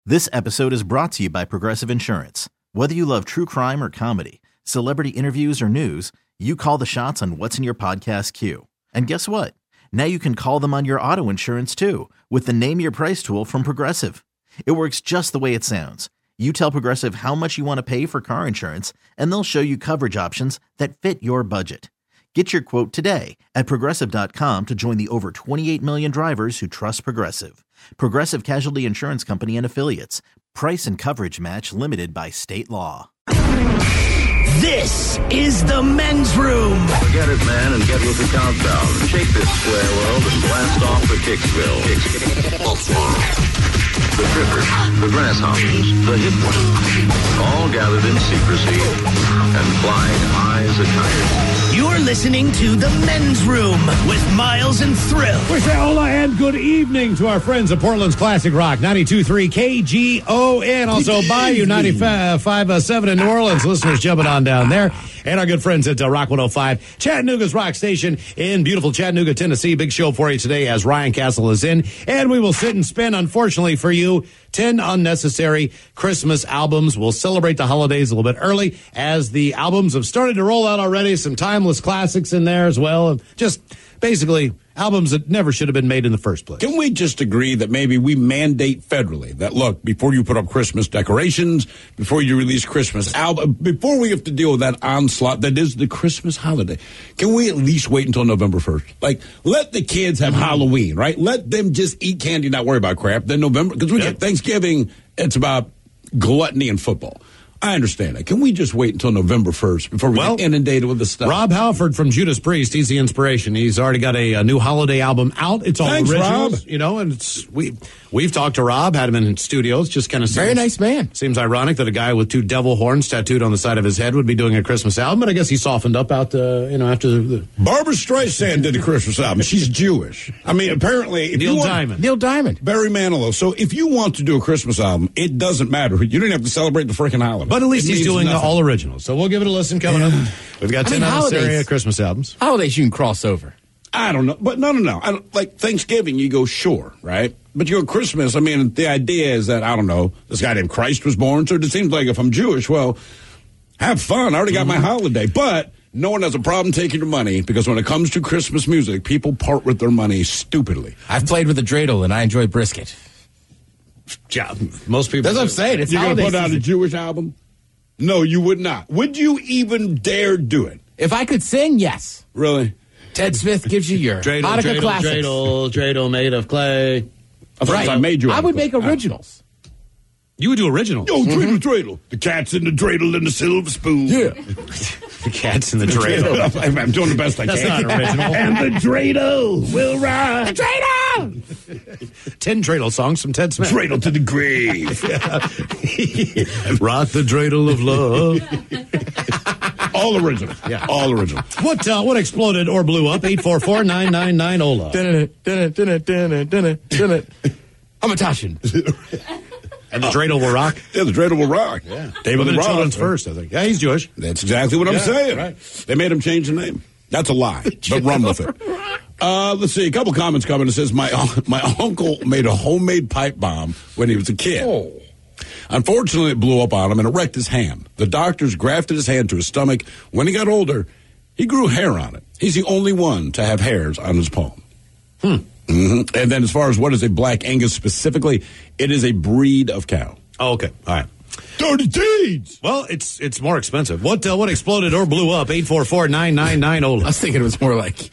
This episode is brought to you by Progressive Insurance. Whether you love true crime or comedy, celebrity interviews or news, you call the shots on what's in your podcast queue. And guess what? Now you can call them on your auto insurance too with the Name Your Price tool from Progressive. It works just the way it sounds. You tell Progressive how much you want to pay for car insurance, and they'll show you coverage options that fit your budget. Get your quote today at Progressive.com to join the over 28 million drivers who trust Progressive. Progressive Casualty Insurance Company and Affiliates. Price and coverage match limited by state law. This is the men's room. Forget it, man, and get with the countdown. Shake this square world and blast off for Kicksville. The trippers, the grasshoppers, the hip ones, all gathered in secrecy and flying high as a kite. You're listening to the men's room with Miles and Thrill. We say hola and good evening to our friends at Portland's Classic Rock, 92.3 KGON. Also Bayou 95.7 in New Orleans. Listeners jumping on down there. And our good friends at Rock 105, Chattanooga's Rock Station in beautiful Chattanooga, Tennessee. Big show for you today as Ryan Castle is in. And we will sit and spin, unfortunately for you, 10 unnecessary Christmas albums. We'll celebrate the holidays a little bit early as the albums have started to roll out already. Some timeless classics in there as well. And just basically albums that never should have been made in the first place. Can we just agree that maybe we mandate federally that, look, before you put up Christmas decorations, before you release Christmas album, before we have to deal with that onslaught that is the Christmas holiday, can we at least wait until November 1st? Like, let the kids have Halloween, right? Let them just eat candy, not worry about crap. Then November, because we get Thanksgiving, it's about gluttony and football. I understand that. Can we just wait until November 1st before we get inundated with the stuff? Rob Halford from Judas Priest, he's the inspiration. He's already got a new holiday album out. It's all originals, Rob. You know, and we've talked to Rob, had him in studios. Just kind of very nice man. Seems ironic that a guy with two devil horns tattooed on the side of his head would be doing a Christmas album, but I guess he softened up out, after the Barbara Streisand did a Christmas album. She's Jewish. I mean, apparently, Neil Diamond. Barry Manilow. So if you want to do a Christmas album, it doesn't matter. You don't have to celebrate the freaking holiday. But at least he's doing all originals. So we'll give it a listen coming up. We've got 10 unnecessary Christmas albums. Holidays you can cross over. I don't know. But no. I don't, like Thanksgiving, you go, sure, right? But you go Christmas, I mean, the idea is that, I don't know, this guy named Christ was born. So it seems like if I'm Jewish, well, have fun. I already got my holiday. But no one has a problem taking your money because when it comes to Christmas music, people part with their money stupidly. I've played with a dreidel and I enjoy brisket. Yeah, most people. That's what I'm saying. It's You're going to put out season. a Jewish album? No, you would not. Would you even dare do it? If I could sing, yes. Really? Ted Smith gives you your Hanukkah classics. Dreidel made of clay. Right. I made you. I would make originals. You would do originals. Oh, dreidel. The cat's in the dreidel and the silver spoon. Yeah. The cat's in the dreidel. I'm doing the best I That's can. not original. And the dreidel will ride. The dreidel! 10 dreidel songs from Ted Smith. Dreidel to the grave. Rock the dreidel of love. All original. Yeah. All original. What exploded or blew up? 844-999-OLA. I'm a Tashin. And the dreidel will rock? Yeah, the dreidel will rock. Yeah. David Women and Ross. children's first, I think. Yeah, he's Jewish. That's exactly what I'm saying. Right. They made him change the name. That's a lie, but run with it. Let's see. A couple comments coming. It says, my uncle made a homemade pipe bomb when he was a kid. Oh. Unfortunately, it blew up on him and it wrecked his hand. The doctors grafted his hand to his stomach. When he got older, he grew hair on it. He's the only one to have hairs on his palm. Mm-hmm. And then as far as what is a Black Angus specifically, it is a breed of cow. Oh, okay. All right. Dirty deeds! Well, it's more expensive. What exploded or blew up? 844-999-OLA. I was thinking it was more like...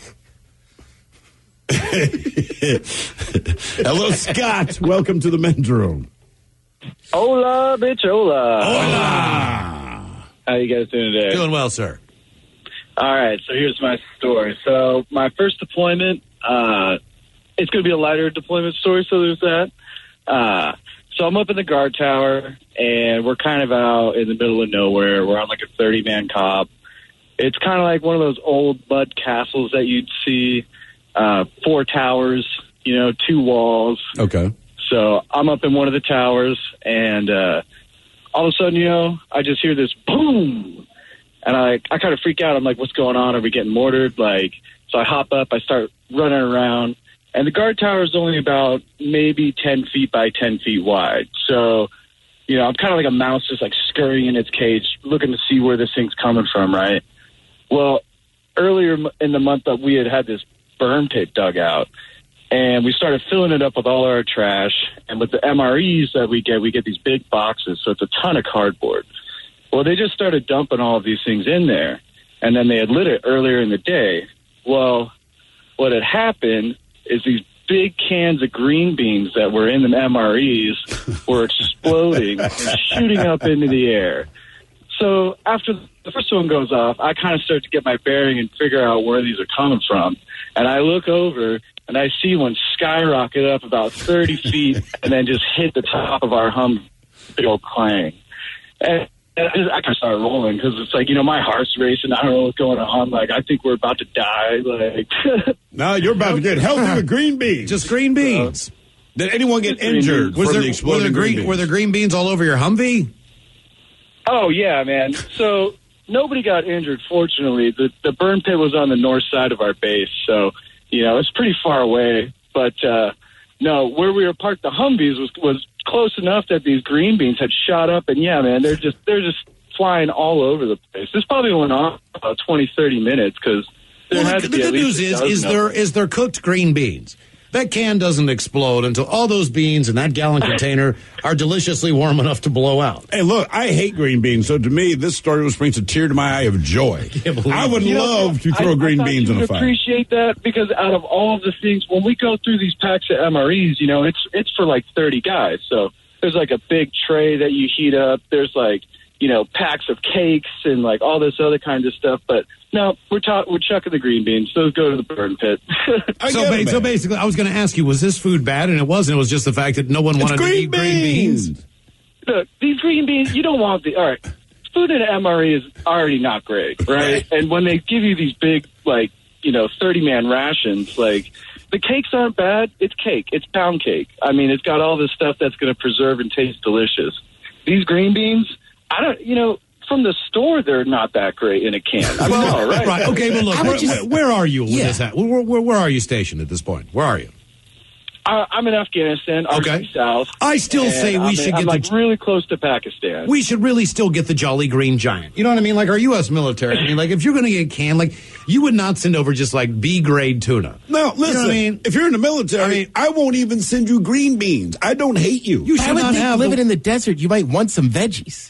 Hello, Scott. Welcome to the men's room. Hola, bitch, hola. Hola. How you guys doing today? Doing well, sir. All right, so here's my story. So my first deployment, it's going to be a lighter deployment story, so there's that. So I'm up in the guard tower, and we're kind of out in the middle of nowhere. We're on like a 30-man cob. It's kind of like one of those old mud castles that you'd see, 4 towers, 2 walls. Okay. So I'm up in one of the towers, and all of a sudden, I just hear this boom. And I kind of freak out. I'm like, what's going on? Are we getting mortared? So I hop up, I start running around, And the guard tower is only about maybe 10 feet by 10 feet wide. So, you know, I'm kind of like a mouse just like scurrying in its cage, looking to see where this thing's coming from, right? Well, earlier in the month that we had this burn pit dug out, and we started filling it up with all our trash. And with the MREs that we get these big boxes, so it's a ton of cardboard. Well, they just started dumping all of these things in there, and then they had lit it earlier in the day. Well, what had happened is these big cans of green beans that were in the MREs were exploding and shooting up into the air. So after the first one goes off, I kind of start to get my bearing and figure out where these are coming from. And I look over, and I see one skyrocket up about 30 feet and then just hit the top of our Humvee, big old clang. And I kind of started rolling because it's like, you know, my heart's racing. I don't know what's going on. Like, I think we're about to die. Like, No, you're about to get healthy with green beans. Just green beans. Did anyone get injured from the exploding green beans? Were there green beans all over your Humvee? oh, yeah, man. So nobody got injured, fortunately. The burn pit was on the north side of our base, so, you know, it's pretty far away. But, no, where we were parked, the Humvees was close enough that these green beans had shot up, and yeah, man, they're just flying all over the place. This probably went on about 20, 30 minutes because there had to be the at good least news is there cooked green beans. That can doesn't explode until all those beans in that gallon container are deliciously warm enough to blow out. Hey, look, I hate green beans, so to me, this story just brings a tear to my eye of joy. I would love to throw green beans in a fire. I appreciate that because out of all of the things, when we go through these packs of MREs, you know, it's for like 30 guys. So there's like a big tray that you heat up. There's like, you know, packs of cakes and like all this other kind of stuff. But no, we're chucking the green beans. Those go to the burn pit. So basically, I was going to ask you, was this food bad? And it wasn't. It was just the fact that no one wanted to eat green beans. Look, these green beans, you don't want all right, food in an MRE is already not great, right? And when they give you these big, like, you know, 30-man rations, like, the cakes aren't bad. It's cake. It's pound cake. I mean, it's got all this stuff that's going to preserve and taste delicious. These green beans, from the store, they're not that great in a can. I mean, no, right? Right. Okay, but look, where are you with this? Where are you stationed at this point? Where are you? I'm in Afghanistan. Okay. South. I still say we should get really close to Pakistan. We should really still get the Jolly Green Giant. You know what I mean? Like our U.S. military. I mean, like if you're going to get canned, like you would not send over just like B-grade tuna. No, listen. You know what I mean? If you're in the military, I won't even send you green beans. I don't hate you. You should not have living in the desert. You might want some veggies.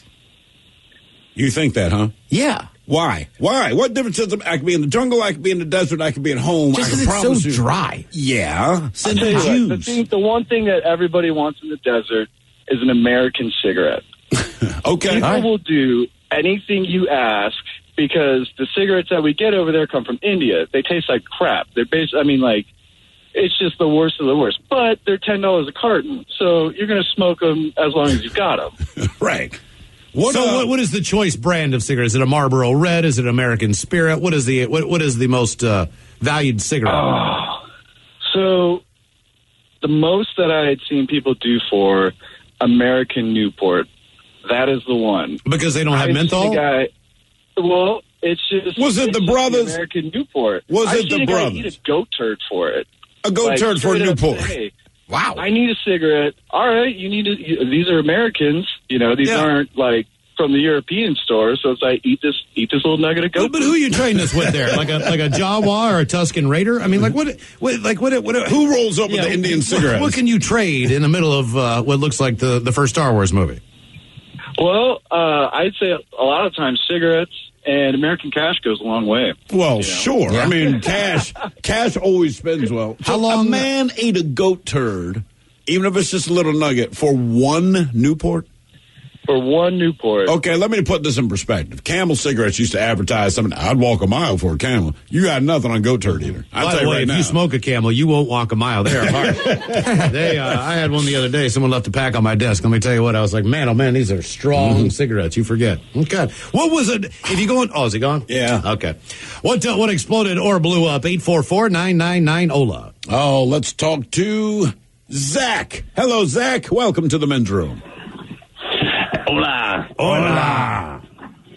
You think that, huh? Yeah. Why? What difference does it? I could be in the jungle, I could be in the desert, I could be at home. Just because it's so dry. Yeah. Send the one thing that everybody wants in the desert is an American cigarette. Okay. People will do anything you ask because the cigarettes that we get over there come from India. They taste like crap. They're it's just the worst of the worst. But they're $10 a carton, so you're going to smoke them as long as you've got them. Right. What is the choice brand of cigarette? Is it a Marlboro Red? Is it an American Spirit? What is the most valued cigarette? So the most that I had seen people do for American Newport, that is the one. Because they don't have menthol? Well, it's just... Was it the brothers? American Newport. Was it the brothers? I eat a goat turd for it. A goat turd for Newport. Hey, wow. I need a cigarette. All right, these are Americans. You know, these aren't like from the European store. So it's like eat this little nugget of goat. But who are you trading this with there? Like a Jawa or a Tuscan Raider? I mean, like what? Who rolls up with the Indian cigarettes? What can you trade in the middle of what looks like the first Star Wars movie? Well, I'd say a lot of times cigarettes and American cash goes a long way. Well, sure. Yeah. I mean, cash always spends well. How long? A man ate a goat turd, even if it's just a little nugget, for one Newport? For one Newport. Okay, let me put this in perspective. Camel cigarettes used to advertise something. I'd walk a mile for a Camel. You got nothing on goat turd either. By the way, if you smoke a Camel, you won't walk a mile. They are hard. I had one the other day. Someone left a pack on my desk. Let me tell you what. I was like, man, oh man, these are strong cigarettes. You forget. Okay. What was it? If you going? Oh, is he gone? Yeah. Okay. What exploded or blew up? 844-999-OLA. Oh, let's talk to Zach. Hello, Zach. Welcome to the men's room. Hola. Hola.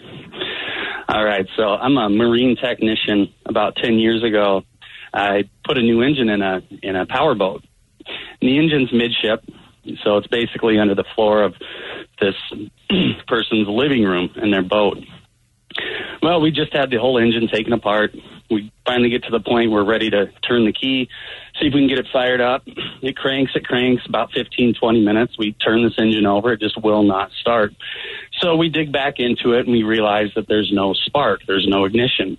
All right, so I'm a marine technician. About 10 years ago, I put a new engine in a power boat. And the engine's midship, so it's basically under the floor of this person's living room in their boat. Well, we just had the whole engine taken apart. We finally get to the point we're ready to turn the key, see if we can get it fired up. It cranks, about 15, 20 minutes. We turn this engine over. It just will not start. So we dig back into it, and we realize that there's no spark. There's no ignition.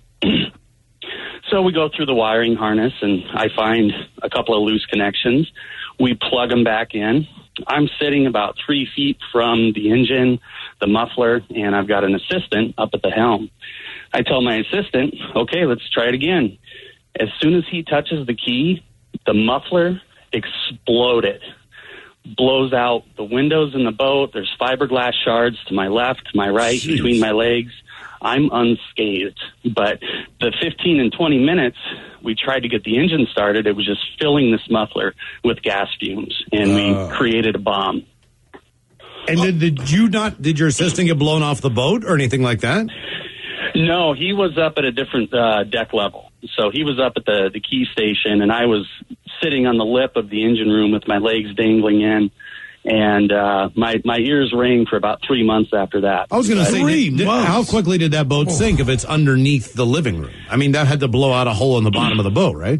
So we go through the wiring harness, and I find a couple of loose connections. We plug them back in. I'm sitting about 3 feet from the engine, the muffler, and I've got an assistant up at the helm. I tell my assistant, okay, let's try it again. As soon as he touches the key, the muffler exploded, blows out the windows in the boat. There's fiberglass shards to my left, to my right, between my legs. I'm unscathed. But the 15 and 20 minutes we tried to get the engine started, it was just filling this muffler with gas fumes, and we created a bomb. And did your assistant get blown off the boat or anything like that? No, he was up at a different deck level. So he was up at the key station, and I was sitting on the lip of the engine room with my legs dangling in. And my ears rang for about 3 months after that. I was going to say, how quickly did that boat sink if it's underneath the living room? I mean, that had to blow out a hole in the bottom of the boat, right?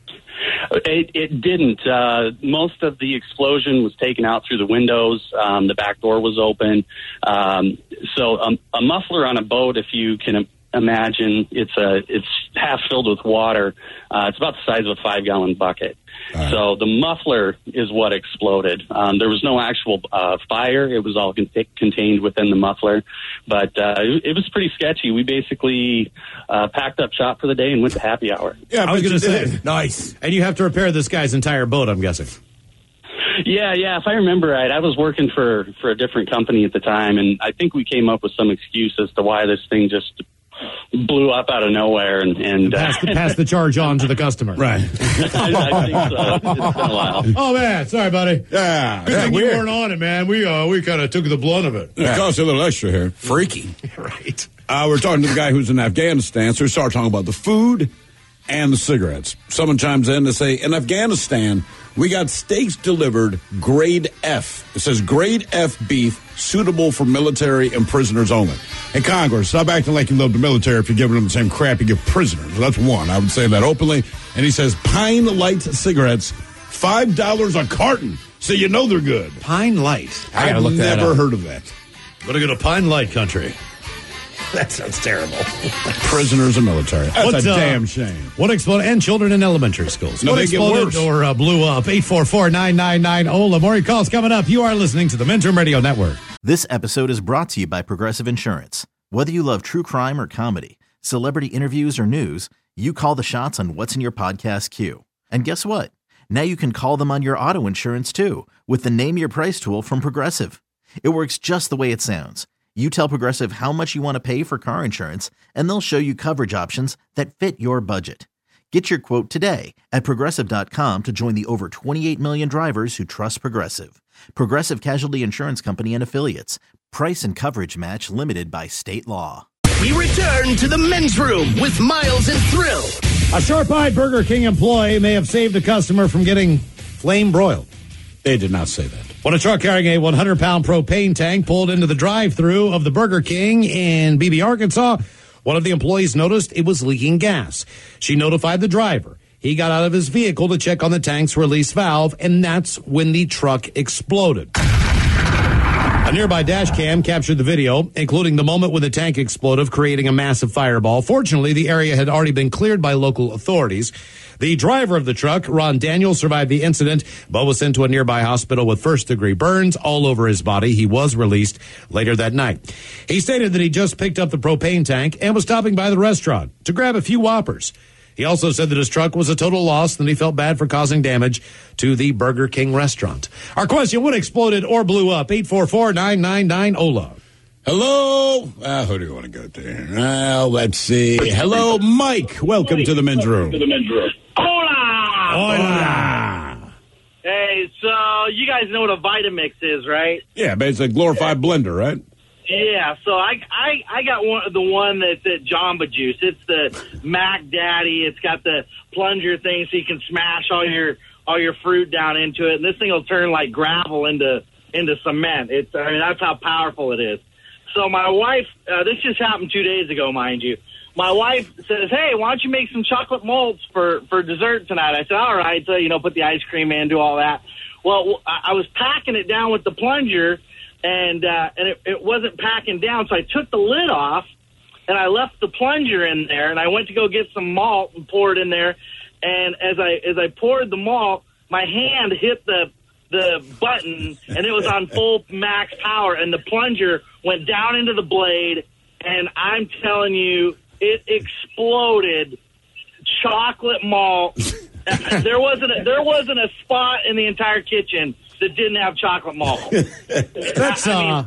It didn't. Most of the explosion was taken out through the windows. The back door was open. So a muffler on a boat, if you can imagine, it's half filled with water. It's about the size of a 5-gallon bucket. So the muffler is what exploded. There was no actual fire. It was all contained within the muffler. But it was pretty sketchy. We basically packed up shop for the day and went to happy hour. Yeah, I was going to say. Nice. And you have to repair this guy's entire boat, I'm guessing. Yeah. If I remember right, I was working for a different company at the time, and I think we came up with some excuse as to why this thing just blew up out of nowhere and pass the charge on to the customer. Right. I think so. It's been a while. Oh man, sorry, buddy. Yeah. Good thing we weren't on it, man. We kind of took the blunt of it. It cost a little extra here. Freaky. Right. We're talking to the guy who's in Afghanistan, so we start talking about the food and the cigarettes. Someone chimes in to say, in Afghanistan, we got steaks delivered grade F. It says grade F beef suitable for military and prisoners only. And Congress, stop acting like you love the military if you're giving them the same crap you give prisoners. That's one. I would say that openly. And he says Pine Light cigarettes, $5 a carton. So you know they're good. Pine Light. I've never heard of that. Gotta go to Pine Light country. That sounds terrible. Prisoners and military. That's a damn shame. What exploded? And children in elementary schools. No, what they get exploded worse. or blew up? 844-999-OLA. More calls coming up. You are listening to the Men's Room Radio Network. This episode is brought to you by Progressive Insurance. Whether you love true crime or comedy, celebrity interviews or news, you call the shots on what's in your podcast queue. And guess what? Now you can call them on your auto insurance too with the Name Your Price tool from Progressive. It works just the way it sounds. You tell Progressive how much you want to pay for car insurance, and they'll show you coverage options that fit your budget. Get your quote today at Progressive.com to join the over 28 million drivers who trust Progressive. Progressive Casualty Insurance Company and Affiliates. Price and coverage match limited by state law. We return to the Men's Room with Miles and Thrill. A sharp-eyed Burger King employee may have saved a customer from getting flame broiled. They did not say that. When a truck carrying a 100-pound propane tank pulled into the drive-thru of the Burger King in Beebe, Arkansas, one of the employees noticed it was leaking gas. She notified the driver. He got out of his vehicle to check on the tank's release valve, and that's when the truck exploded. A nearby dash cam captured the video, including the moment when the tank exploded, creating a massive fireball. Fortunately, the area had already been cleared by local authorities. The driver of the truck, Ron Daniel, survived the incident, but was sent to a nearby hospital with first-degree burns all over his body. He was released later that night. He stated that he just picked up the propane tank and was stopping by the restaurant to grab a few Whoppers. He also said that his truck was a total loss and he felt bad for causing damage to the Burger King restaurant. Our question, what exploded or blew up? 844-999-OLA. Hello? Who do you want to go to? Let's see. Hello, Mike. Welcome to the Men's Room. Hola! Hola! Hey, so you guys know what a Vitamix is, right? Yeah, but it's a glorified blender, right? Yeah, so I got the one that's at Jamba Juice. It's the Mac Daddy. It's got the plunger thing so you can smash all your fruit down into it, and this thing will turn like gravel into cement. That's how powerful it is. So my wife, this just happened 2 days ago, mind you. My wife says, "Hey, why don't you make some chocolate malts for dessert tonight?" I said, "All right." So put the ice cream in, do all that. Well, I was packing it down with the plunger. And it wasn't packing down, so I took the lid off, and I left the plunger in there, and I went to go get some malt and pour it in there. And as I poured the malt, my hand hit the button, and it was on full max power, and the plunger went down into the blade, and I'm telling you, it exploded chocolate malt. There wasn't a spot in the entire kitchen that didn't have chocolate malt. That's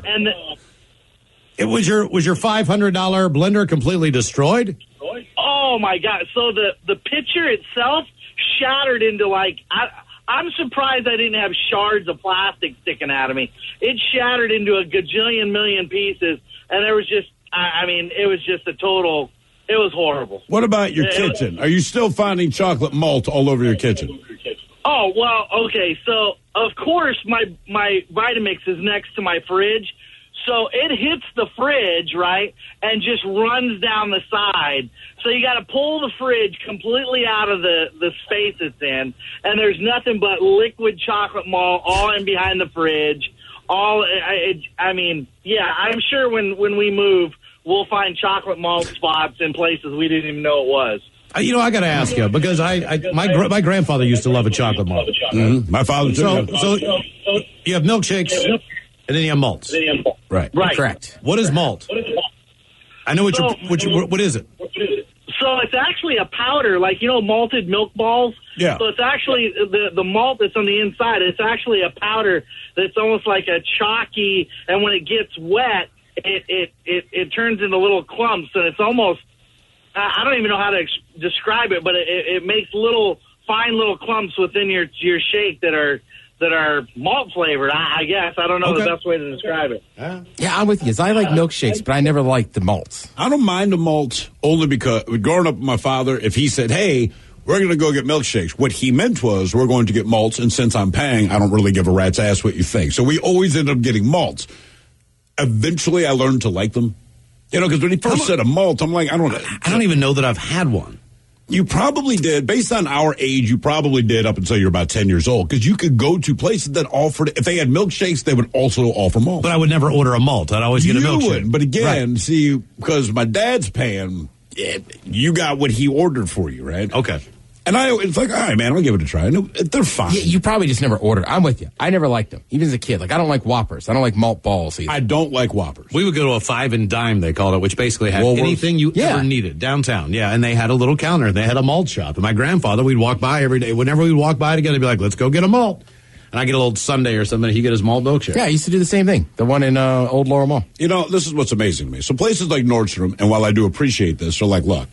it was your $500 blender completely destroyed? Oh my God! So the pitcher itself shattered into I'm surprised I didn't have shards of plastic sticking out of me. It shattered into a gajillion million pieces, and there was just it was just a total. It was horrible. What about your kitchen? Are you still finding chocolate malt all over your kitchen? Oh, well, okay. So, of course, my Vitamix is next to my fridge. So it hits the fridge, right, and just runs down the side. So you got to pull the fridge completely out of the space it's in, and there's nothing but liquid chocolate malt all in behind the fridge. I'm sure when we move, we'll find chocolate malt spots in places we didn't even know it was. I got to ask you, because my grandfather used to love a chocolate malt. Mm-hmm. My father too. So you have milkshakes, and then you have malts. Right. Correct. What is malt? I know what is it? So it's actually a powder, malted milk balls. Yeah. So it's actually the malt that's on the inside. It's actually a powder that's almost like a chalky, and when it gets wet, it turns into little clumps, and it's almost. I don't even know how to describe it, but it makes fine little clumps within your shake that are malt flavored. I guess I don't know the best way to describe it. Yeah, I'm with you. I like milkshakes, but I never liked the malts. I don't mind the malts only because growing up with my father, if he said, "Hey, we're going to go get milkshakes," what he meant was we're going to get malts, and since I'm paying, I don't really give a rat's ass what you think. So we always end up getting malts. Eventually, I learned to like them. Because when he first said a malt, I'm like, I don't even know that I've had one. You probably did. Based on our age, you probably did up until you're about 10 years old. Because you could go to places that offered, if they had milkshakes, they would also offer malt. But I would never order a malt. I'd always get a milkshake. You would. But again, see, because my dad's paying, you got what he ordered for you, right? Okay. And it's like, all right, man, I'll give it a try. No, they're fine. Yeah, you probably just never ordered. I'm with you. I never liked them, even as a kid. I don't like Whoppers. I don't like malt balls either. I don't like Whoppers. We would go to a 5 and Dime, they called it, which basically had anything you ever needed downtown. Yeah, and they had a little counter. They had a malt shop. And my grandfather, we'd walk by every day. Whenever we'd walk by together, he'd be like, "Let's go get a malt." And I get a little sundae or something, and he'd get his malt milkshake. Yeah, I used to do the same thing. The one in Old Laurel Mall. This is what's amazing to me. So places like Nordstrom, and while I do appreciate this, are like, look,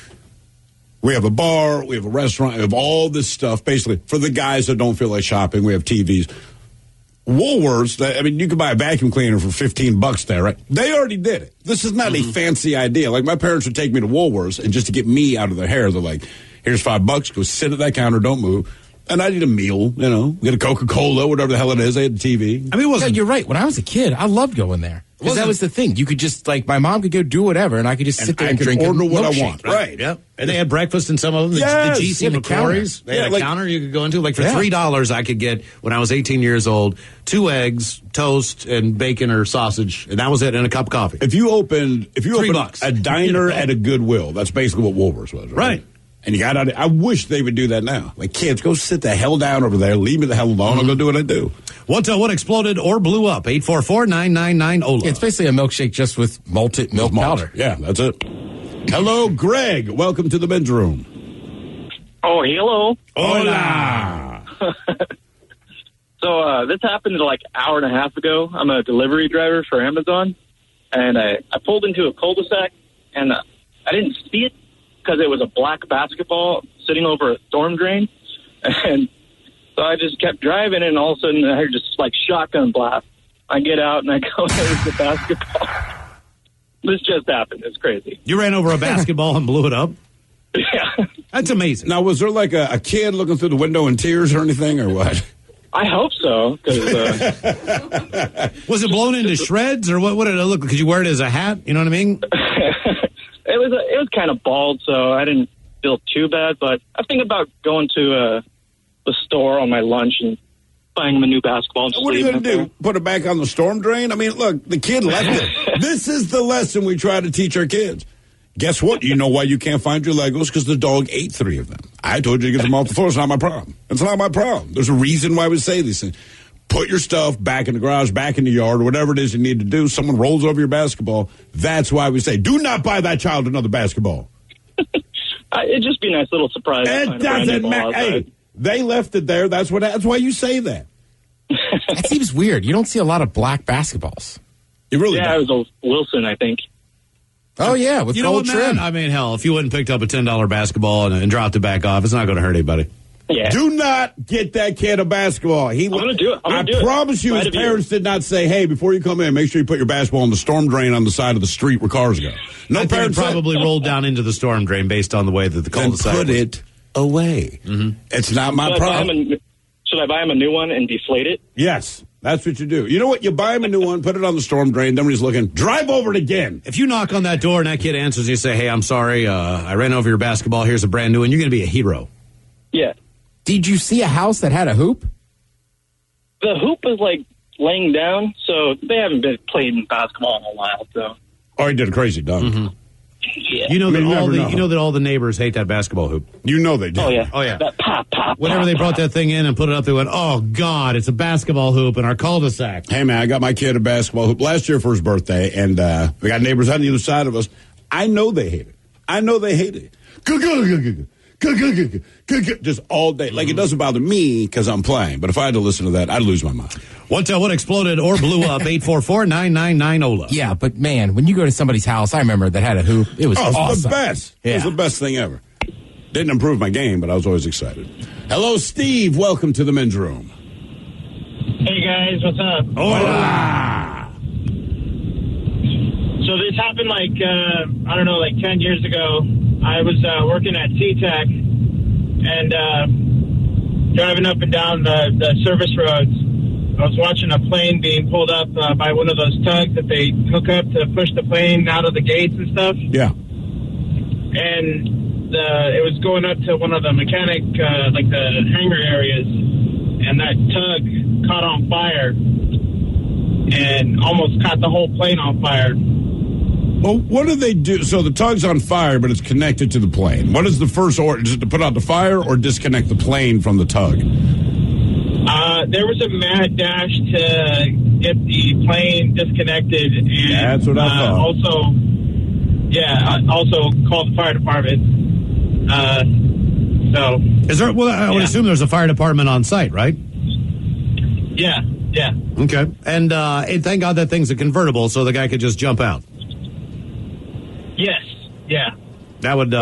we have a bar, we have a restaurant, we have all this stuff, basically, for the guys that don't feel like shopping. We have TVs. Woolworths, you can buy a vacuum cleaner for $15 there, right? They already did it. This is not a fancy idea. Like, my parents would take me to Woolworths, and just to get me out of their hair, they're like, "Here's $5, go sit at that counter, don't move." And I'd eat a meal, get a Coca-Cola, whatever the hell it is. They had a TV. It wasn't. Yeah, you're right. When I was a kid, I loved going there. Because that was the thing. You could just, my mom could go do whatever, and I could just sit there and drink order what I milkshake. want. Right. Yep. And they had breakfast in some of them. Yes. The GC McCrory's. They had a counter you could go into. For $3, I could get, when I was 18 years old, 2 eggs, toast, and bacon or sausage. And that was it, and a cup of coffee. If you opened $3. A diner at a Goodwill, that's basically what Woolworths was, right? And you got out. I wish they would do that now. Like, kids, go sit the hell down over there. Leave me the hell alone. I'll go do what I do. What exploded or blew up? 844-999-OLA. It's basically a milkshake just with malted milk powder. Yeah, that's it. Hello, Greg. Welcome to the men's room. Oh, hello. Hola. So this happened like an hour and a half ago. I'm a delivery driver for Amazon, and I pulled into a cul-de-sac, and I didn't see it because it was a black basketball sitting over a storm drain. And so I just kept driving, and all of a sudden I heard just like shotgun blast. I get out, and I go, "There's the basketball." This just happened. It's crazy. You ran over a basketball and blew it up? Yeah. That's amazing. Now, was there like a kid looking through the window in tears or anything, or what? I hope so. 'Cause, was it blown into shreds, or what did it look like? Could you wear it as a hat? You know what I mean? it was kind of bald, so I didn't feel too bad. But I think about going to the store on my lunch and buying him a new basketball. What are you going to do? Put it back on the storm drain? I mean, look, the kid left it. This is the lesson we try to teach our kids. Guess what? You know why you can't find your Legos? Because the dog ate 3 of them. I told you to get them off the floor. It's not my problem. It's not my problem. There's a reason why we say these things. Put your stuff back in the garage, back in the yard, or whatever it is you need to do. Someone rolls over your basketball. That's why we say, do not buy that child another basketball. It'd just be a nice little surprise. It doesn't matter. Hey, they left it there. That's why you say that. That seems weird. You don't see a lot of black basketballs. You really Yeah, don't. it was a Wilson, I think. Oh, yeah, with You know gold what, trim. man? I mean, hell, if you wouldn't picked up a $10 basketball and dropped it back off, it's not going to hurt anybody. Yeah. Do not get that kid a basketball. I'm going to do it. I promise you, his parents did not say, hey, before you come in, make sure you put your basketball in the storm drain on the side of the street where cars go. No I think parents it probably rolled down into the storm drain based on the way that the then cul-de-sac put was. it away. Mm-hmm. It's not my problem. Should I buy him a new one and deflate it? Yes, that's what you do. You know what? You buy him a new one, put it on the storm drain, then when he's looking, drive over it again. If you knock on that door and that kid answers, and you say, hey, I'm sorry, I ran over your basketball, here's a brand new one, you're going to be a hero. Yeah. Did you see a house that had a hoop? The hoop was like laying down, so they haven't been played in basketball in a while. So. Oh, he did a crazy dunk. Yeah. You know, I mean, that you all never know. You know that all the neighbors hate that basketball hoop. You know they did. Oh yeah. Oh, yeah. That pop, pop. Whenever pop, they brought pop. that thing in and put it up, they went, oh, God, it's a basketball hoop in our cul-de-sac. Hey, man, I got my kid a basketball hoop last year for his birthday, and we got neighbors on the other side of us. I know they hate it. Just all day. Like, it doesn't bother me because I'm playing, but if I had to listen to that, I'd lose my mind. What exploded or blew up? 844-999-OLA. Yeah, but man, when you go to somebody's house, I remember that had a hoop. It was Oh, it's awesome. the best. It was Yeah. the best thing ever. Didn't improve my game, but I was always excited. Hello, Steve. Welcome to the men's room. Hey guys, what's up? Hola. So this happened like 10 years ago. I was working at SeaTac and driving up and down the service roads. I was watching a plane being pulled up by one of those tugs that they hook up to push the plane out of the gates and stuff. Yeah. And it was going up to one of the mechanic, like the hangar areas, and that tug caught on fire and almost caught the whole plane on fire. Well, what do they do? So the tug's on fire, but it's connected to the plane. What is the first order? Is it to put out the fire or disconnect the plane from the tug? There was a mad dash to get the plane disconnected. And, That's what I thought. Also called the fire department. Is there? Well, I would assume there's a fire department on site, right? Yeah. Okay. And thank God that thing's a convertible, so the guy could just jump out. Yes. Yeah. That would.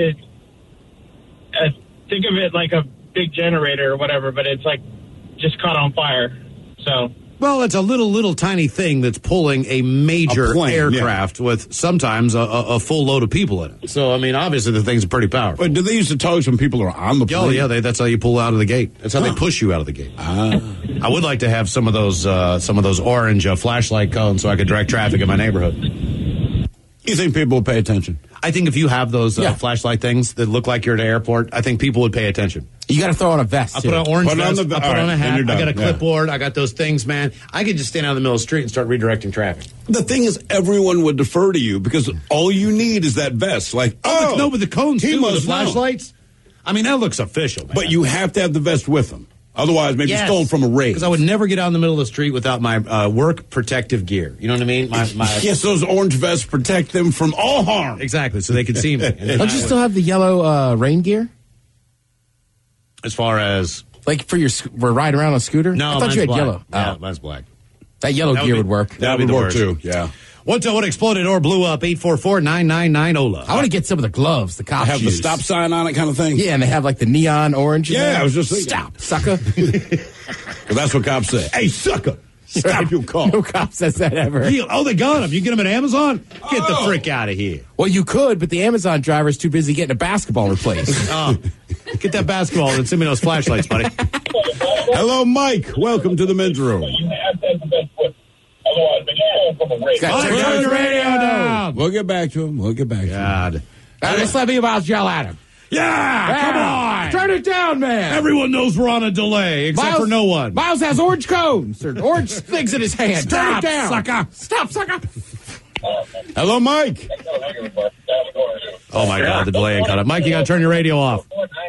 Think of it like a big generator or whatever, but it's like just caught on fire. So. Well, it's a little tiny thing that's pulling a major plane, aircraft with sometimes a full load of people in it. So, I mean, obviously the thing's pretty powerful. But do they use the tugs when people are on the plane? Oh, yeah, that's how you pull out of the gate. That's how they push you out of the gate. I would like to have some of those orange flashlight cones so I could direct traffic in my neighborhood. You think people will pay attention? I think if you have those flashlight things that look like you're at an airport, I think people would pay attention. You got to throw on a vest. I put on an orange Put on vest, the- I put all on right, a then hat, you're I got a done, yeah. clipboard, I got those things, man. I could just stand out in the middle of the street and start redirecting traffic. The thing is, everyone would defer to you because all you need is that vest. Like, No, but the cones, he too, with the must know. flashlights. I mean, that looks official, man. But you have to have the vest with them. Otherwise, maybe stolen from a raid. Because I would never get out in the middle of the street without my work protective gear. You know what I mean? My Yes, those orange vests protect them from all harm. Exactly, so they could see me. And Don't you still have the yellow rain gear? as far as... Like for ride around on a scooter? No, I thought mine's you had black. yellow. Yeah, Oh. mine's black. That yellow That would gear be- would work. That would be the worst. too, yeah. What exploded or blew up? 844-999-OLA. I want to get some of the gloves, the cops Have the use. stop sign on it kind of thing? Yeah, and they have like the neon orange. in Yeah, there. I was just thinking. Stop, sucker. 'Cause that's what cops say. Hey, sucker. Stop your car. No cop says that ever. They got him. You get him at Amazon? Get the frick out of here. Well, you could, but the Amazon driver's too busy getting a basketball replaced. Get that basketball and send me those flashlights, buddy. Hello, Mike. Welcome to the men's room. Turn your radio down. We'll get back to him. God. Just let me about yell at him. Yeah, come on. Turn it down, man. Everyone knows we're on a delay, except for no one. Miles has orange cones or orange things in his hand. Stop, Turn it down. sucker. Stop, sucker. Hello, Mike. Oh, my God, the delay ain't cut up. Mike, you got to turn your radio off.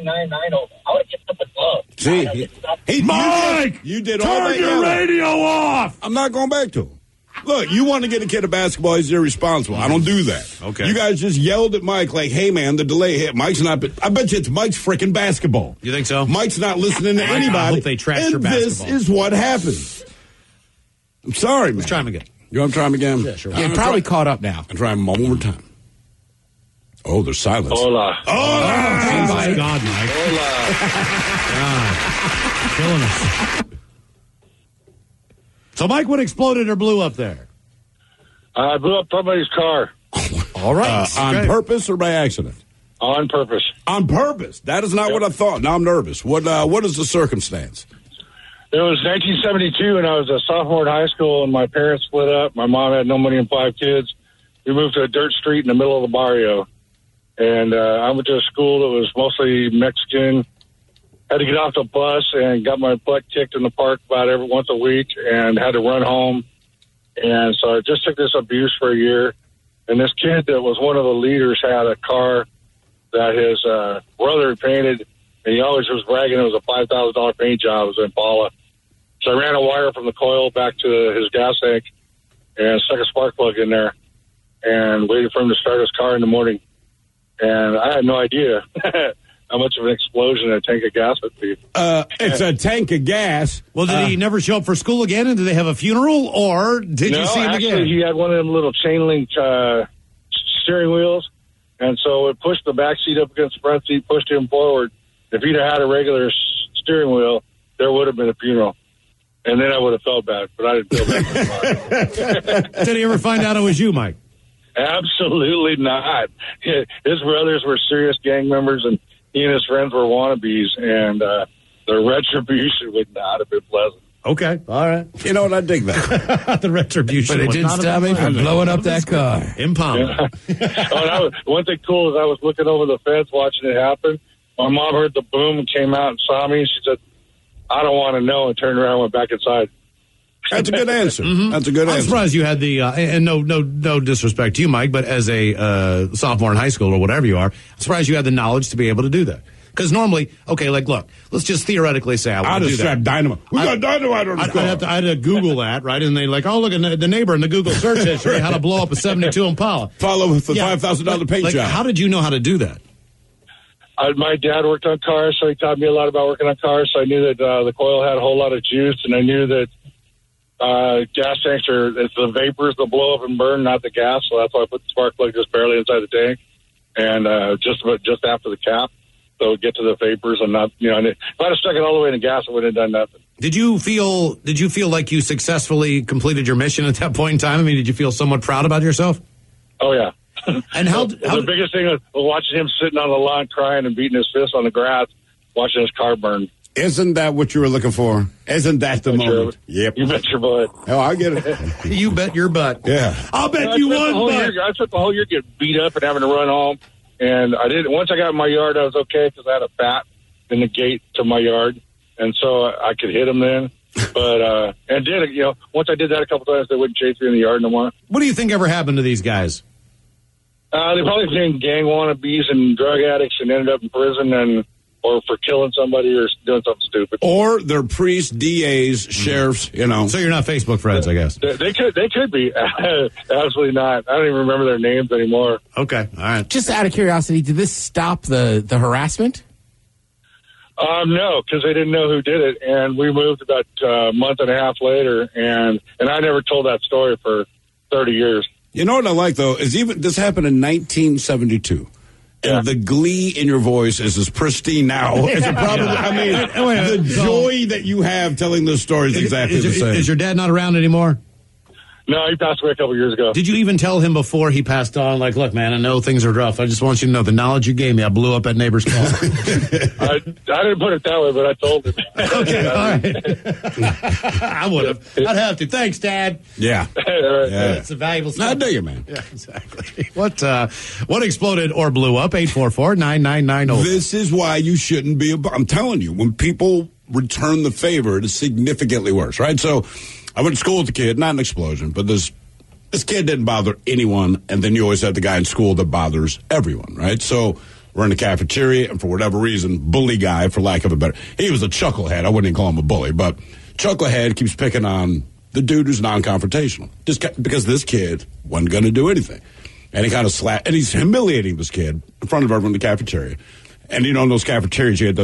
See, Mike, you did all that. Turn your radio off. I'm not going back to him. Look, you want to get a kid a basketball, he's irresponsible. I don't do that. Okay. You guys just yelled at Mike like, hey, man, the delay hit. Mike's not, I bet you it's Mike's freaking basketball. You think so? Mike's not listening to anybody. I hope they trash your basketball. This is what happens. I'm sorry, man. Let's try him again. You want to try him again? Yeah, sure. You're probably caught up now. I'll try him one more time. Oh, there's silence. Hola. Oh, Mike. God, Mike. God. Killing us. So, Mike, what exploded or blew up there? I blew up somebody's car All right. On purpose or by accident? on purpose. On purpose. That is not what I thought. Now I'm nervous. What is the circumstance? It was 1972, and I was a sophomore in high school, and my parents split up. My mom had no money and 5 kids. We moved to a dirt street in the middle of the barrio, and I went to a school that was mostly Mexican. Had to get off the bus and got my butt kicked in the park about once a week, and had to run home. And so I just took this abuse for a year. And this kid that was one of the leaders had a car that his brother had painted, and he always was bragging it was a $5,000 paint job. It was in Impala. So I ran a wire from the coil back to his gas tank and stuck a spark plug in there and waited for him to start his car in the morning. And I had no idea how much of an explosion a tank of gas would be. It's a tank of gas. Well, did he never show up for school again, and did they have a funeral, or did you see him again? Actually, he had one of them little chain link steering wheels, and so it pushed the back seat up against the front seat, pushed him forward. If he'd have had a regular steering wheel, there would have been a funeral. And then I would have felt bad, but I didn't feel bad. Did he ever find out it was you, Mike? Absolutely not. His brothers were serious gang members, and he and his friends were wannabes, and the retribution would not have been pleasant. Okay, all right. You know what? I dig that. The retribution. But it would didn't not have stop been me from pleasant. blowing up that car. Impala. One thing cool is I was looking over the fence watching it happen. My mom heard the boom and came out and saw me. She said, I don't want to know, and turned around and went back inside. That's a good answer. That's a good I'm answer. surprised you had the, and no disrespect to you, Mike, but as a sophomore in high school or whatever you are, I'm surprised you had the knowledge to be able to do that. Because normally, okay, like, look, let's just theoretically say I want I'd to have do that. strapped dynamite. We got dynamite on the car. I had to Google that, right? And they like, oh, look at the neighbor in the Google search history, how to blow up a 72 Impala. Follow with the $5,000 paint job. How did you know how to do that? My dad worked on cars, so he taught me a lot about working on cars. So I knew that the coil had a whole lot of juice, and I knew that gas tanks it's the vapors that blow up and burn, not the gas. So that's why I put the spark plug just barely inside the tank, and just after the cap, so it get to the vapors and not, and if I'd have stuck it all the way in the gas, it wouldn't have done nothing. Did you feel like you successfully completed your mission at that point in time? I mean, did you feel somewhat proud about yourself? Oh yeah. And how the biggest thing was watching him sitting on the lawn crying and beating his fist on the grass, watching his car burn. Isn't that what you were looking for? Isn't that the moment? Yep. You bet your butt. Oh, I get it. You bet your butt. Yeah. I'll bet you one butt. I spent the whole year getting beat up and having to run home. And I didn't. Once I got in my yard, I was okay because I had a bat in the gate to my yard, and so I could hit him then. But once I did that a couple times, they wouldn't chase me in the yard no more. What do you think ever happened to these guys? They probably became gang wannabes and drug addicts and ended up in prison or for killing somebody or doing something stupid. Or they're priests, DAs, sheriffs, So you're not Facebook friends, I guess. They could be. Absolutely not. I don't even remember their names anymore. Okay, all right. Just out of curiosity, did this stop the harassment? No, because they didn't know who did it, and we moved about a month and a half later, and I never told that story for 30 years. You know what I like, though, is even this happened in 1972. And the glee in your voice is as pristine now as it probably. I mean, the joy that you have telling this story is exactly the same. Is your dad not around anymore? No, he passed away a couple years ago. Did you even tell him before he passed on, like, look, man, I know things are rough. I just want you to know the knowledge you gave me, I blew up that neighbor's car. I didn't put it that way, but I told him. Okay, all right. I would have. I'd have to. Thanks, Dad. Yeah. That's a valuable stuff. I do you, man. Yeah, exactly. What exploded or blew up? 844-999-0. This is why you shouldn't be. I'm telling you, when people return the favor, it is significantly worse, right? So I went to school with the kid, not an explosion, but this kid didn't bother anyone, and then you always have the guy in school that bothers everyone, right? So we're in the cafeteria, and for whatever reason, bully guy, for lack of a better, he was a chucklehead. I wouldn't even call him a bully, but chucklehead keeps picking on the dude who's non-confrontational, just because this kid wasn't going to do anything. And he kind of slapped, and he's humiliating this kid in front of everyone in the cafeteria. And you know, in those cafeterias, you had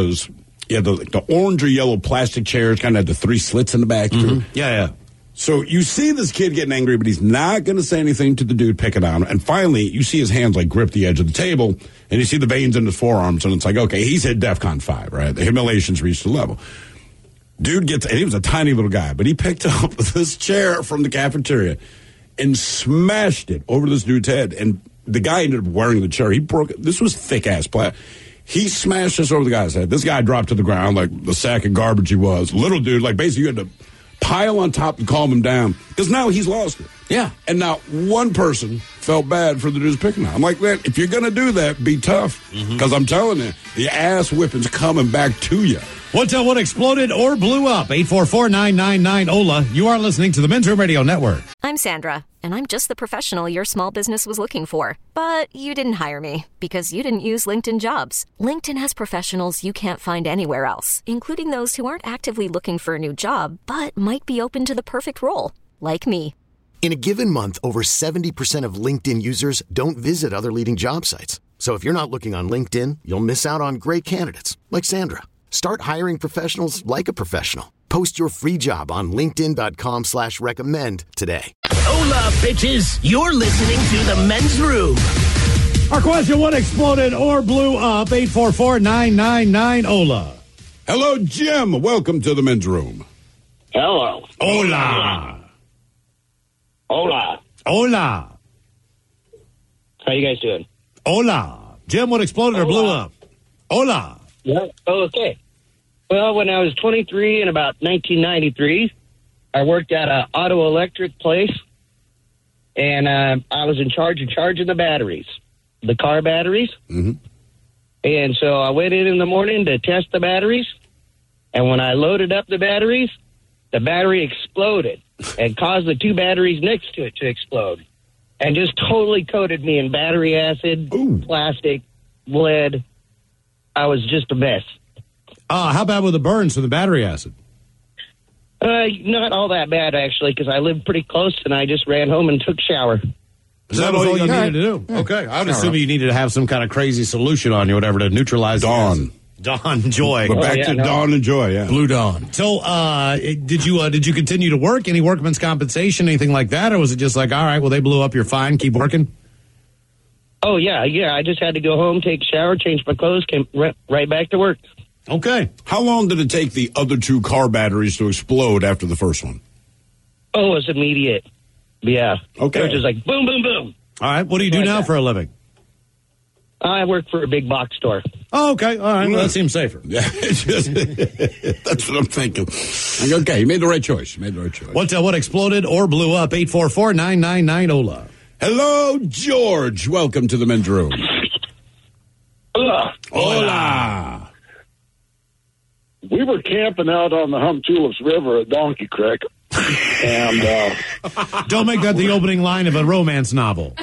the orange or yellow plastic chairs, kind of had the 3 slits in the back. Mm-hmm. Yeah. So you see this kid getting angry, but he's not going to say anything to the dude picking on him. And finally, you see his hands like grip the edge of the table, and you see the veins in his forearms, and it's like, okay, he's hit DEFCON 5, right? The humiliation's reached the level. Dude and he was a tiny little guy, but he picked up this chair from the cafeteria and smashed it over this dude's head. And the guy ended up wearing the chair. He broke it. This was thick-ass plastic. He smashed this over the guy's head. This guy dropped to the ground like the sack of garbage he was. Little dude, like basically you had to pile on top to calm him down because now he's lost it. Yeah. And now one person felt bad for the dude's picking on. I'm like, man, if you're going to do that, be tough. Because I'm telling you, the ass whipping's coming back to you. What exploded or blew up? 844-999-OLA. You are listening to the Men's Room Radio Network. I'm Sandra, and I'm just the professional your small business was looking for. But you didn't hire me because you didn't use LinkedIn Jobs. LinkedIn has professionals you can't find anywhere else, including those who aren't actively looking for a new job, but might be open to the perfect role, like me. In a given month, over 70% of LinkedIn users don't visit other leading job sites. So if you're not looking on LinkedIn, you'll miss out on great candidates like Sandra. Start hiring professionals like a professional. Post your free job on linkedin.com/recommend today. Hola, bitches. You're listening to the Men's Room. Our question, what exploded or blew up? 844-999-OLA. Hello, Jim. Welcome to the Men's Room. Hello. Hola. Hola. Hola. How you guys doing? Hola. Jim, what exploded or blew up? Hola. Yeah. Oh, okay. Well, when I was 23 in about 1993, I worked at an auto electric place, and I was in charge of charging the batteries, the car batteries. Mm-hmm. And so I went in the morning to test the batteries, and when I loaded up the batteries, the battery exploded and caused the 2 batteries next to it to explode and just totally coated me in battery acid, plastic, lead. I was just a mess. How bad were the burns from the battery acid? Not all that bad, actually, because I lived pretty close, and I just ran home and took a shower. Is that all you needed to do? Yeah. Okay. I would assume you needed to have some kind of crazy solution on you, whatever, to neutralize Dawn. Dawn Joy. We're back to Dawn and Joy, yeah. Blue Dawn. So, did you continue to work? Any workman's compensation, anything like that? Or was it just like, all right, well, they blew up, you're fine, keep working? Oh, yeah. I just had to go home, take a shower, change my clothes, came right back to work. Okay. How long did it take the other 2 car batteries to explode after the first one? Oh, it was immediate. Yeah. Okay. It was just like boom, boom, boom. All right. What do you do now for a living? I work for a big box store. Oh, okay. All right. Well, that seems safer. Yeah. That's what I'm thinking. Okay. You made the right choice. What exploded or blew up? 844-999-OLA. Hello, George. Welcome to the Men's Room. Hola. We were camping out on the Tulips River at Donkey Creek. And don't make that the opening line of a romance novel.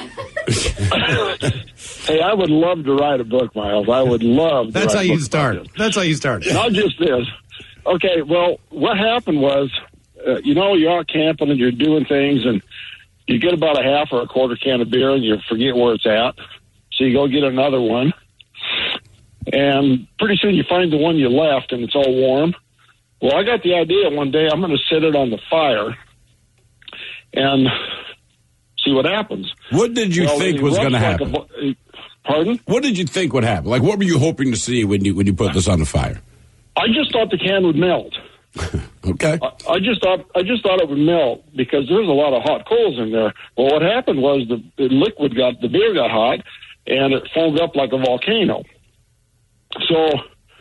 Hey, I would love to write a book, Miles. I would love. That's how you start. That's how you start. Not just this. Okay. Well, what happened was, you're out camping and you're doing things, and you get about a half or a quarter can of beer, and you forget where it's at, so you go get another one. And pretty soon you find the one you left, and it's all warm. Well, I got the idea one day I'm going to set it on the fire and see what happens. What did you think was going to happen? Pardon? What did you think would happen? Like, what were you hoping to see when you put this on the fire? I just thought the can would melt. Okay. I just thought it would melt because there's a lot of hot coals in there. Well, what happened was the beer got hot, and it foamed up like a volcano. So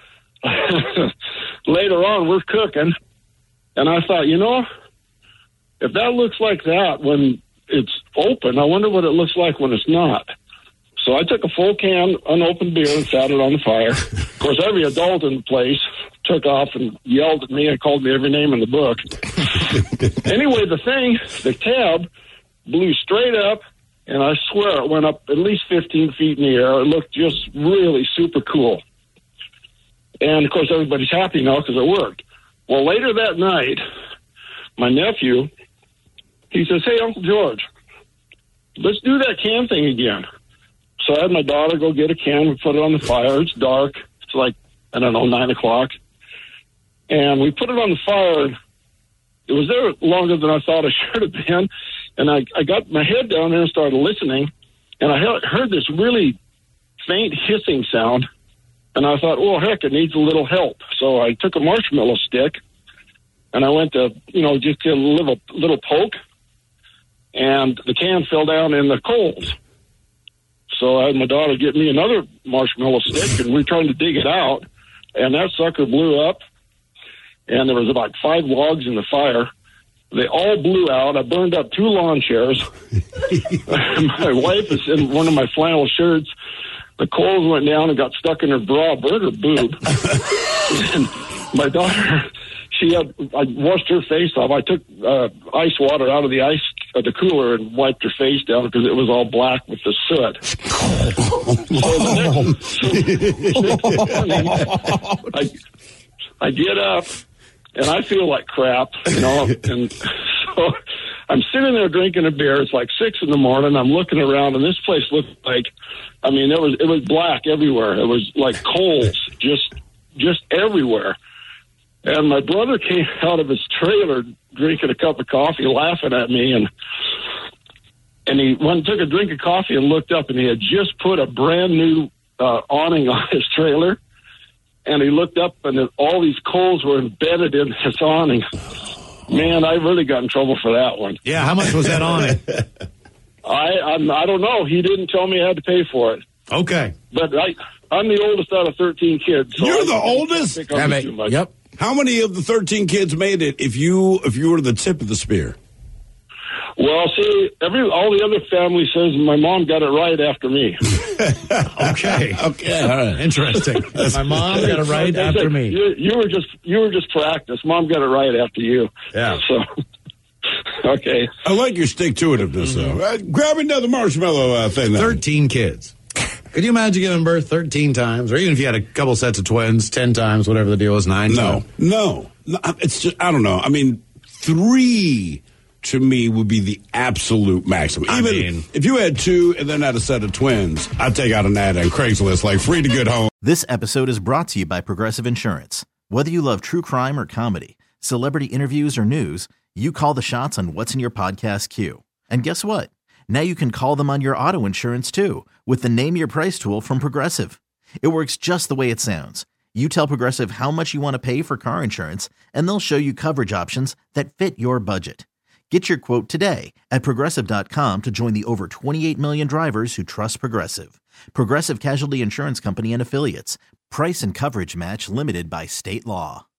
later on, we're cooking, and I thought, if that looks like that when it's open, I wonder what it looks like when it's not. So I took a full can, unopened beer, and sat it on the fire. Of course, every adult in the place took off and yelled at me and called me every name in the book. Anyway, the tab blew straight up, and I swear it went up at least 15 feet in the air. It looked just really super cool. And, of course, everybody's happy now because it worked. Well, later that night, my nephew, he says, "Hey, Uncle George, let's do that can thing again." So I had my daughter go get a can. We put it on the fire. It's dark. It's like, 9 o'clock. And we put it on the fire. It was there longer than I thought it should have been. And I got my head down there and started listening. And I heard this really faint hissing sound. And I thought, oh, heck, it needs a little help. So I took a marshmallow stick. And I went to, just get a little poke. And the can fell down in the coals. So I had my daughter get me another marshmallow stick, and we were trying to dig it out, and that sucker blew up, and there was about 5 logs in the fire. They all blew out. I burned up 2 lawn chairs. My wife is in one of my flannel shirts. The coals went down and got stuck in her bra, burned her boob. And my daughter, I washed her face off. I took ice water out of the cooler and wiped her face down because it was all black with the soot. I get up and I feel like crap, and so I'm sitting there drinking a beer. It's like 6 in the morning. I'm looking around, and this place looked like, it was black everywhere. It was like coals, just everywhere. And my brother came out of his trailer drinking a cup of coffee, laughing at me, and he went and took a drink of coffee and looked up, and he had just put a brand new awning on his trailer, and he looked up, and all these coals were embedded in his awning. Man, I really got in trouble for that one. Yeah, how much was that awning? I don't know. He didn't tell me I had to pay for it. Okay. But I'm the oldest out of 13 kids. So You're the oldest? Yep. How many of the 13 kids made it if you were the tip of the spear? Well, see, all the other family says my mom got it right after me. Okay. Okay. All right. Interesting. My mom got it right after me. You were just practice. Mom got it right after you. Yeah. So, okay. I like your stick-to-itiveness, though. Grab another marshmallow thing. 13 kids. Could you imagine giving birth 13 times, or even if you had a couple sets of twins, 10 times, whatever the deal is, 9 times? No. It's just, I don't know. 3 to me would be the absolute maximum. Even if you had 2 and then had a set of twins, I'd take out an ad on Craigslist, like free to get home. This episode is brought to you by Progressive Insurance. Whether you love true crime or comedy, celebrity interviews or news, you call the shots on what's in your podcast queue. And guess what? Now you can call them on your auto insurance, too, with the Name Your Price tool from Progressive. It works just the way it sounds. You tell Progressive how much you want to pay for car insurance, and they'll show you coverage options that fit your budget. Get your quote today at Progressive.com to join the over 28 million drivers who trust Progressive. Progressive Casualty Insurance Company and Affiliates. Price and coverage match limited by state law.